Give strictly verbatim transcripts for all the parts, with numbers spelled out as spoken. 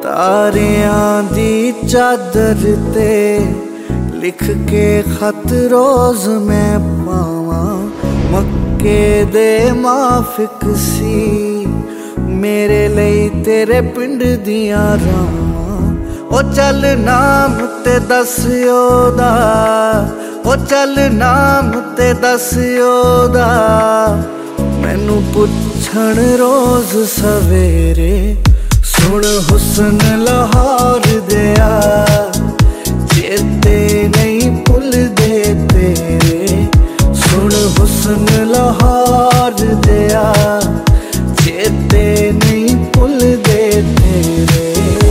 तारियां दी चादर ते लिख के खत रोज मैं पावां। मक्के दे माफिक सी मेरे लई तेरे पिंड दियां रावां। ओ चल नाम ते दस ओदा, ओ चल नाम ते दस ओदा, मैनू पुछण रोज सवेरे। सुन हुसन लाहौर दिया चेते नहीं भुलदे तेरे। सुन हुसन लाहौर दिया चेते नहीं भुलदे तेरे।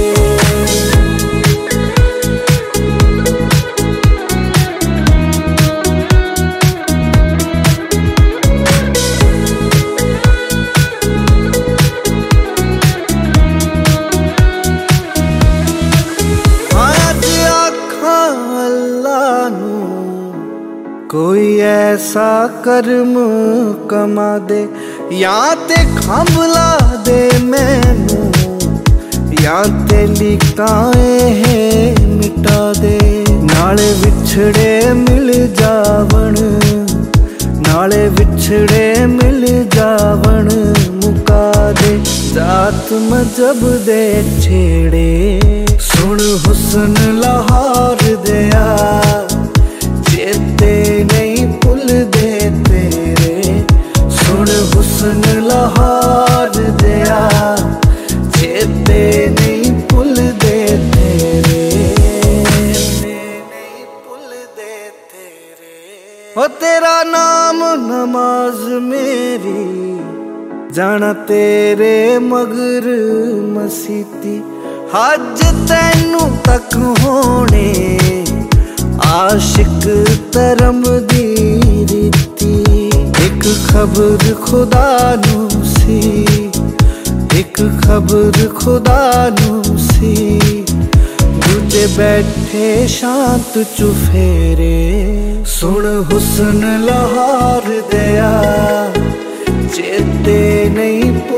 कोई ऐसा कर्म कमा दे या ते खंभला दे मैनू, या ते लिकाए मिटा दे। नाले विछड़े मिल जावण, नाले विछड़े मिल जावण, मुका दे जात मजहब दे छेड़े। सुन हुसन लाहौर दिया चेते नहीं भुलदे तेरे। सुन हुसन लाहौर दिया चेते नहीं भुलदे तेरे। नहीं भुलदे तेरे। ओ तेरा नाम नमाज मेरी जाना तेरे मगर मसीती। हज तैनू तक होने आशिक धर्म दी रीति। एक खबर खुदा नू सी, एक खबर खुदा नू सी, दूजे बैठे शांत चुफेरे। सुन हुसन लाहौर दिया चेते नहीं